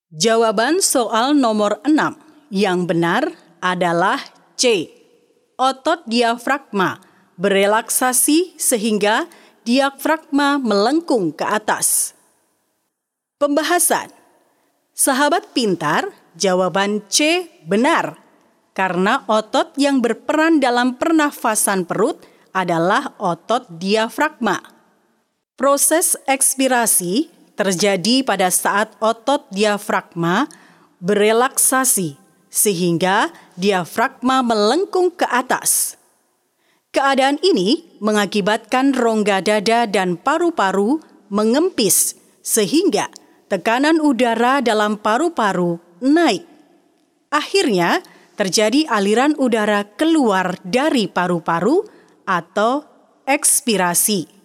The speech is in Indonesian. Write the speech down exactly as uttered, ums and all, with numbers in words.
Jawaban soal nomor enam yang benar adalah C. Otot diafragma berelaksasi sehingga diafragma melengkung ke atas. Pembahasan. Sahabat pintar, jawaban C benar. Karena otot yang berperan dalam pernafasan perut adalah otot diafragma. Proses ekspirasi terjadi pada saat otot diafragma berelaksasi sehingga diafragma melengkung ke atas. Keadaan ini mengakibatkan rongga dada dan paru-paru mengempis sehingga tekanan udara dalam paru-paru naik. Akhirnya terjadi aliran udara keluar dari paru-paru atau ekspirasi.